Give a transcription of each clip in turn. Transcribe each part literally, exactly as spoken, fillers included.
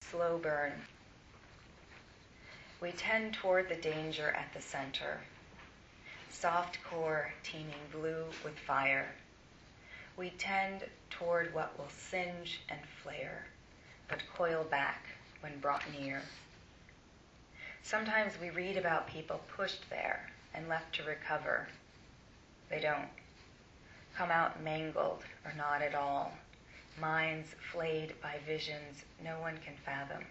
slow burn. We tend toward the danger at the center, soft core teeming blue with fire. We tend toward what will singe and flare, but coil back when brought near. Sometimes we read about people pushed there and left to recover. They don't. Come out mangled or not at all, minds flayed by visions no one can fathom.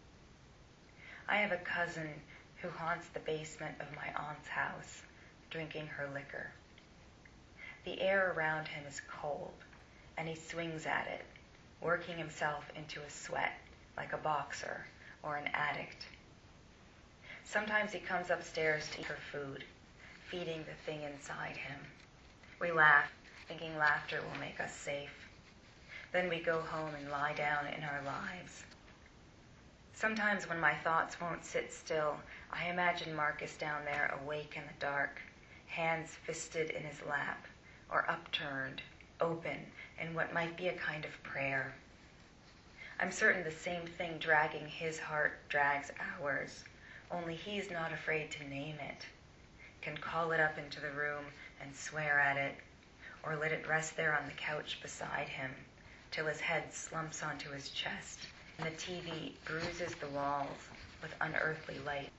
I have a cousin who haunts the basement of my aunt's house, drinking her liquor. The air around him is cold, and he swings at it, working himself into a sweat like a boxer or an addict. Sometimes he comes upstairs to eat her food, feeding the thing inside him. We laugh, thinking laughter will make us safe. Then we go home and lie down in our lives. Sometimes when my thoughts won't sit still, I imagine Marcus down there awake in the dark, hands fisted in his lap, or upturned, open, in what might be a kind of prayer. I'm certain the same thing dragging his heart drags ours, only he's not afraid to name it, can call it up into the room and swear at it, or let it rest there on the couch beside him, till his head slumps onto his chest, and the T V bruises the walls with unearthly light.